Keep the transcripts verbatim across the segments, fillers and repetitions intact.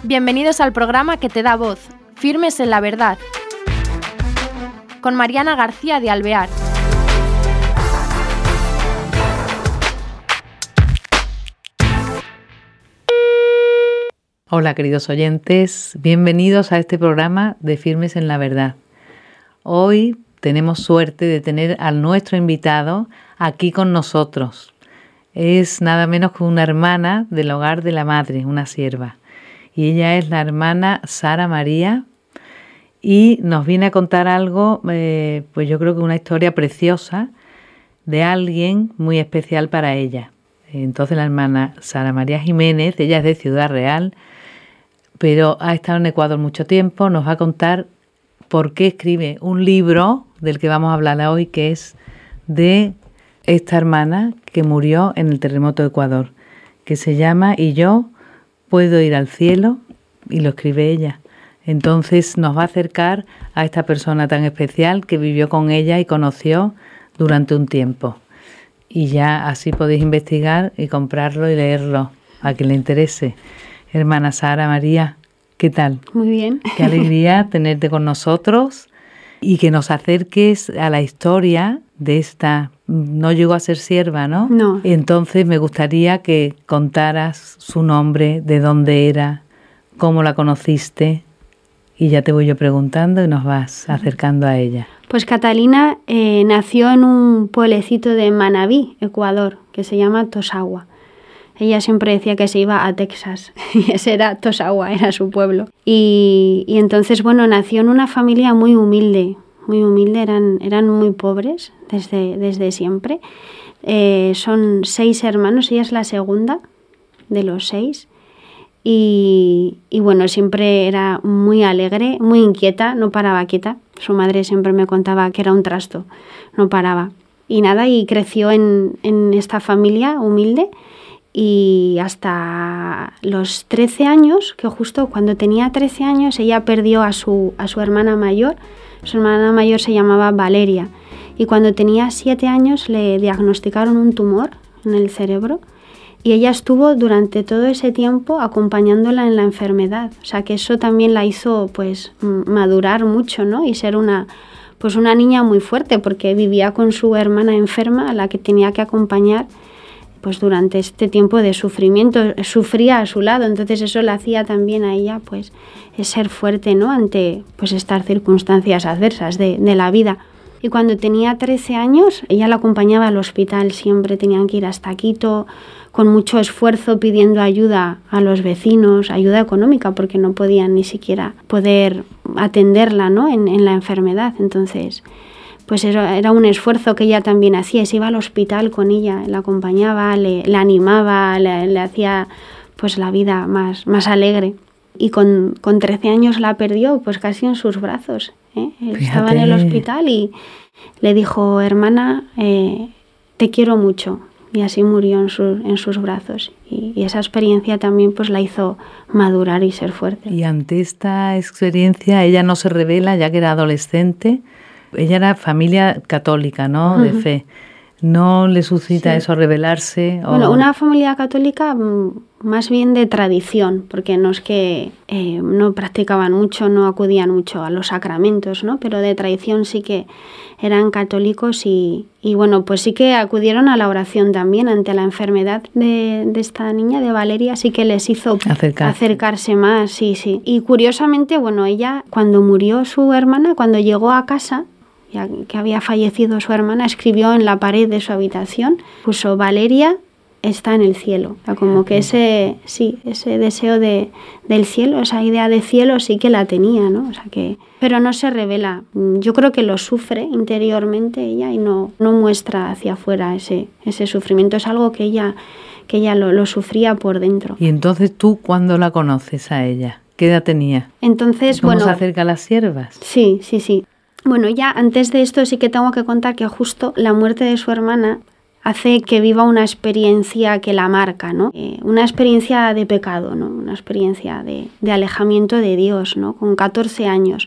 Bienvenidos al programa que te da voz, Firmes en la Verdad, con Mariana García de Alvear. Hola queridos oyentes, bienvenidos a este programa de Firmes en la Verdad. Hoy tenemos suerte de tener a nuestro invitado aquí con nosotros. Es nada menos que una hermana del hogar de la madre, una sierva. Y ella es la hermana Sara María y nos viene a contar algo, eh, pues yo creo que una historia preciosa de alguien muy especial para ella. Entonces la hermana Sara María Jiménez, ella es de Ciudad Real, pero ha estado en Ecuador mucho tiempo, nos va a contar por qué escribe un libro del que vamos a hablar hoy, que es de esta hermana que murió en el terremoto de Ecuador, que se llama Y yo puedo ir al cielo, y lo escribe ella. Entonces nos va a acercar a esta persona tan especial que vivió con ella y conoció durante un tiempo. Y ya así podéis investigar y comprarlo y leerlo a quien le interese. Hermana Sara María, ¿qué tal? Muy bien. Qué alegría tenerte con nosotros y que nos acerques a la historia de esta. No llegó a ser sierva, ¿no? No. Entonces me gustaría que contaras su nombre, de dónde era, cómo la conociste, y ya te voy yo preguntando y nos vas acercando a ella. Pues Catalina eh, nació en un pueblecito de Manabí, Ecuador, que se llama Tosagua. Ella siempre decía que se iba a Texas, y ese era Tosagua, era su pueblo. Y, y entonces, bueno, nació en una familia muy humilde, muy humilde, eran, eran muy pobres desde, desde siempre. Eh, son seis hermanos, ella es la segunda de los seis. Y, y bueno, siempre era muy alegre, muy inquieta, no paraba quieta. Su madre siempre me contaba que era un trasto, no paraba. Y nada, y creció en, en esta familia humilde y hasta los trece años, que justo cuando tenía trece años ella perdió a su, a su hermana mayor. Su hermana mayor se llamaba Valeria y cuando tenía siete años le diagnosticaron un tumor en el cerebro y ella estuvo durante todo ese tiempo acompañándola en la enfermedad. O sea que eso también la hizo pues madurar mucho, ¿no? Y ser una, pues una niña muy fuerte porque vivía con su hermana enferma a la que tenía que acompañar pues durante este tiempo de sufrimiento, sufría a su lado, entonces eso le hacía también a ella pues ser fuerte, ¿no? Ante pues estas circunstancias adversas de, de la vida. Y cuando tenía trece años, ella la acompañaba al hospital, siempre tenían que ir hasta Quito, con mucho esfuerzo pidiendo ayuda a los vecinos, ayuda económica, porque no podían ni siquiera poder atenderla, ¿no? en, en la enfermedad, entonces pues era, era un esfuerzo que ella también hacía, se iba al hospital con ella, la acompañaba, le, le animaba, le, le hacía pues la vida más, más alegre. Y con, con trece años la perdió pues casi en sus brazos, ¿eh? Estaba en el hospital y le dijo, hermana, eh, te quiero mucho. Y así murió en, su, en sus brazos. Y, y esa experiencia también pues la hizo madurar y ser fuerte. Y ante esta experiencia ella no se revela, ya que era adolescente. Ella era familia católica, ¿no? Uh-huh. De fe. ¿No le suscita sí. eso rebelarse? O... Bueno, una familia católica más bien de tradición, porque no es que eh, no practicaban mucho, no acudían mucho a los sacramentos, ¿no? Pero de tradición sí que eran católicos y, y bueno, pues sí que acudieron a la oración también ante la enfermedad de, de esta niña, de Valeria, sí que les hizo Acercar. acercarse más, sí, sí. Y curiosamente, bueno, ella cuando murió su hermana, cuando llegó a casa, ya que había fallecido su hermana, escribió en la pared de su habitación, puso Valeria está en el cielo. O sea, como que ese, sí, ese deseo de, del cielo, esa idea de cielo sí que la tenía, ¿no? O sea que, pero no se revela. Yo creo que lo sufre interiormente ella y no, no muestra hacia afuera ese, ese sufrimiento. Es algo que ella, que ella lo, lo sufría por dentro. Y entonces tú, ¿cuándo la conoces a ella? ¿Qué edad tenía? Entonces, ¿Cómo bueno, se acerca a las siervas? Sí, sí, sí. Bueno, ya antes de esto sí que tengo que contar que justo la muerte de su hermana hace que viva una experiencia que la marca, ¿no? Eh, una experiencia de pecado, ¿no? Una experiencia de, de alejamiento de Dios, ¿no? Con catorce años.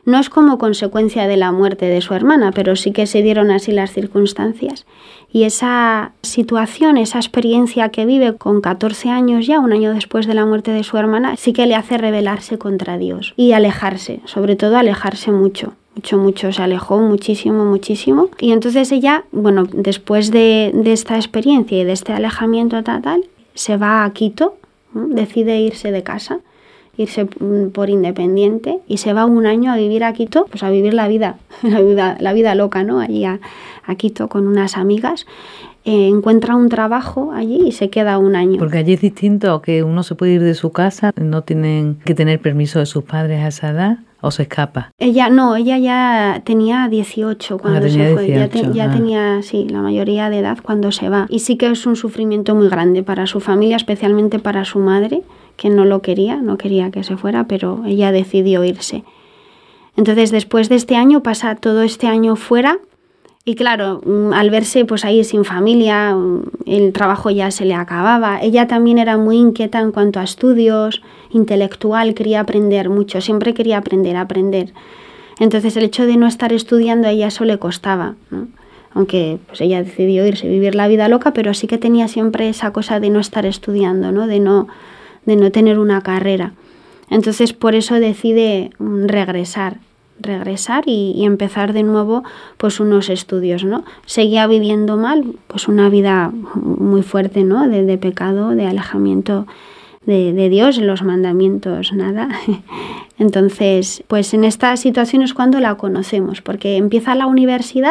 No es como consecuencia de la muerte de su hermana, pero sí que se dieron así las circunstancias. Y esa situación, esa experiencia que vive con catorce años ya, un año después de la muerte de su hermana, sí que le hace rebelarse contra Dios y alejarse, sobre todo alejarse mucho. Mucho, mucho, se alejó muchísimo, muchísimo. Y entonces ella, bueno, después de, de esta experiencia y de este alejamiento tal, tal, se va a Quito, ¿no? Decide irse de casa, irse por independiente y se va un año a vivir a Quito, pues a vivir la vida, la vida, la vida loca, ¿no? Allí a, a Quito con unas amigas. Eh, encuentra un trabajo allí y se queda un año. Porque allí es distinto, que uno se puede ir de su casa, no tienen que tener permiso de sus padres a esa edad. ¿O se escapa? Ella no, ella ya tenía dieciocho cuando ah, se fue. dieciocho, ya te, ya ah. tenía, sí, la mayoría de edad cuando se va. Y sí que es un sufrimiento muy grande para su familia, especialmente para su madre, que no lo quería, no quería que se fuera, pero ella decidió irse. Entonces, después de este año, pasa todo este año fuera. Y claro, al verse pues ahí sin familia, el trabajo ya se le acababa. Ella también era muy inquieta en cuanto a estudios, intelectual, quería aprender mucho, siempre quería aprender, aprender. Entonces el hecho de no estar estudiando a ella eso le costaba, ¿no? Aunque pues ella decidió irse, vivir la vida loca, pero sí que tenía siempre esa cosa de no estar estudiando, ¿no? De no, de no tener una carrera. Entonces por eso decide regresar. regresar y, y empezar de nuevo pues unos estudios, ¿no? Seguía viviendo mal, pues una vida muy fuerte, ¿no? De, de pecado, de alejamiento de, de Dios, los mandamientos, nada. Entonces, pues en esta situación es cuando la conocemos, porque empieza la universidad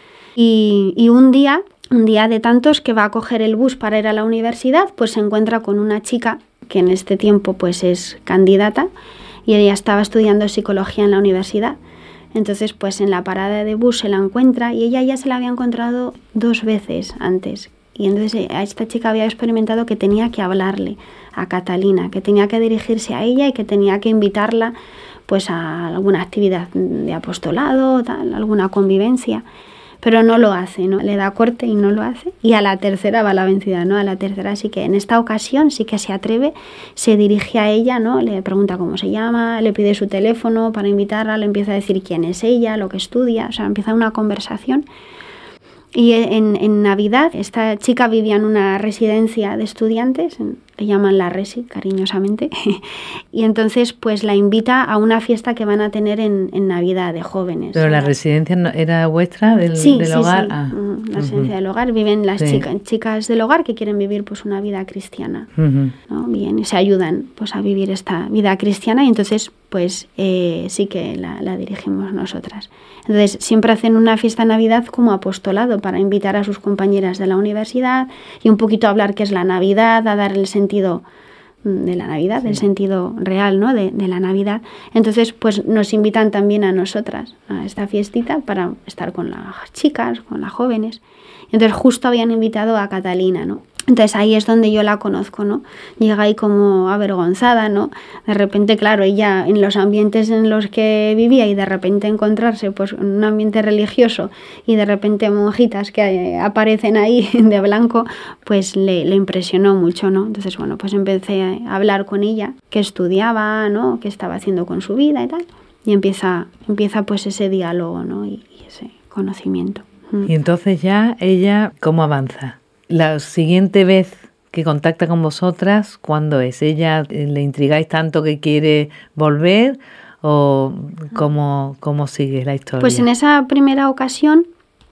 y, y un día, un día de tantos que va a coger el bus para ir a la universidad, pues se encuentra con una chica que en este tiempo pues es candidata, y ella estaba estudiando psicología en la universidad. Entonces, pues en la parada de bus se la encuentra y ella ya se la había encontrado dos veces antes. Y entonces a esta chica había experimentado que tenía que hablarle a Catalina, que tenía que dirigirse a ella y que tenía que invitarla pues a alguna actividad de apostolado, tal, alguna convivencia. Pero no lo hace, ¿no? Le da corte y no lo hace. Y a la tercera va la vencida, ¿no? A la tercera sí que en esta ocasión sí que se atreve, se dirige a ella, ¿no? Le pregunta cómo se llama, le pide su teléfono para invitarla, le empieza a decir quién es ella, lo que estudia, o sea, empieza una conversación. Y en, en Navidad, esta chica vivía en una residencia de estudiantes, en, le llaman la Resi, cariñosamente, y entonces pues la invita a una fiesta que van a tener en, en Navidad de jóvenes. ¿Pero la residencia no, era vuestra, del, sí, del sí, hogar? Sí, ah. uh-huh. La residencia uh-huh. del hogar, viven las sí. chicas, chicas del hogar que quieren vivir pues una vida cristiana, uh-huh. ¿no? Bien, y se ayudan pues a vivir esta vida cristiana y entonces pues eh, sí que la, la dirigimos nosotras. Entonces siempre hacen una fiesta de Navidad como apostolado para invitar a sus compañeras de la universidad y un poquito hablar qué es la Navidad, a dar el sentido de la Navidad, sí. el sentido real, ¿no? de, de la Navidad. Entonces pues nos invitan también a nosotras a esta fiestita para estar con las chicas, con las jóvenes. Entonces justo habían invitado a Catalina, ¿no? Entonces ahí es donde yo la conozco, ¿no? Llega ahí como avergonzada, ¿no? De repente, claro, ella en los ambientes en los que vivía y de repente encontrarse pues en un ambiente religioso y de repente monjitas que aparecen ahí de blanco, pues le, le impresionó mucho, ¿no? Entonces, bueno, pues empecé a hablar con ella, qué estudiaba, ¿no? Qué estaba haciendo con su vida y tal. Y empieza, empieza pues ese diálogo, ¿no? Y, y ese conocimiento. Y entonces ya ella, ¿cómo avanza? La siguiente vez que contacta con vosotras, ¿cuándo es? ¿Ella le intrigáis tanto que quiere volver o cómo, cómo sigue la historia? Pues en esa primera ocasión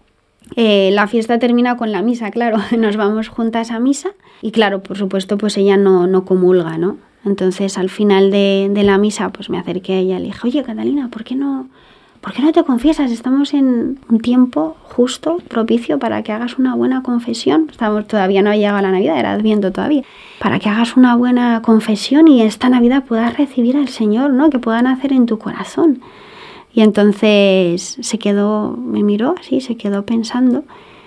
eh, la fiesta termina con la misa, claro, nos vamos juntas a misa y claro, por supuesto, pues ella no, no comulga, ¿no? Entonces al final de, de la misa pues me acerqué a ella y le dije, oye Catalina, ¿por qué no... ¿Por qué no te confiesas? Estamos en un tiempo justo, propicio para que hagas una buena confesión. Estamos, todavía no ha llegado la Navidad, era Adviento todavía. Para que hagas una buena confesión y esta Navidad puedas recibir al Señor, ¿no? Que pueda nacer en tu corazón. Y entonces se quedó, me miró así, se quedó pensando.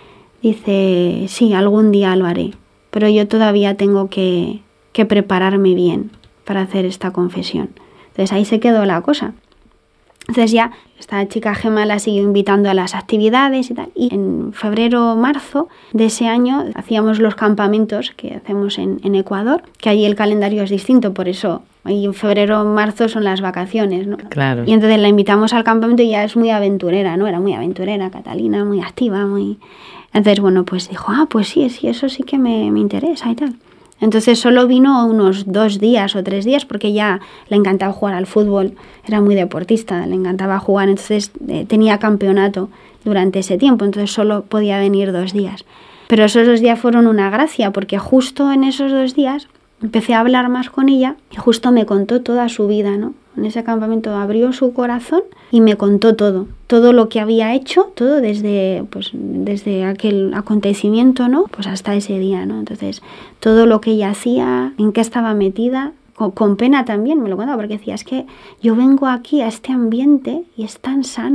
Dice, sí, algún día lo haré, pero yo todavía tengo que, que prepararme bien para hacer esta confesión. Entonces ahí se quedó la cosa. Entonces ya esta chica Gemma la siguió invitando a las actividades y tal. Y en febrero o marzo de ese año hacíamos los campamentos que hacemos en, en Ecuador, que allí el calendario es distinto, por eso Y en febrero o marzo son las vacaciones, ¿no? Claro. Y entonces la invitamos al campamento y ya es muy aventurera, ¿no? Era muy aventurera, Catalina, muy activa, muy... Entonces, bueno, pues dijo, ah, pues sí, sí, eso sí que me, me interesa y tal. Entonces solo vino unos dos días o tres días porque ya le encantaba jugar al fútbol, era muy deportista, le encantaba jugar, entonces eh, tenía campeonato durante ese tiempo, entonces solo podía venir dos días. Pero esos dos días fueron una gracia porque justo en esos dos días empecé a hablar más con ella y justo me contó toda su vida, ¿no? En ese campamento abrió su corazón y me contó todo, todo lo que había hecho, todo desde, pues, desde aquel acontecimiento, ¿no? Pues hasta ese día, ¿no? Entonces, todo lo que ella hacía, en qué estaba metida, con, con pena también me lo contaba, porque decía, es que yo vengo aquí a este ambiente y es tan sano.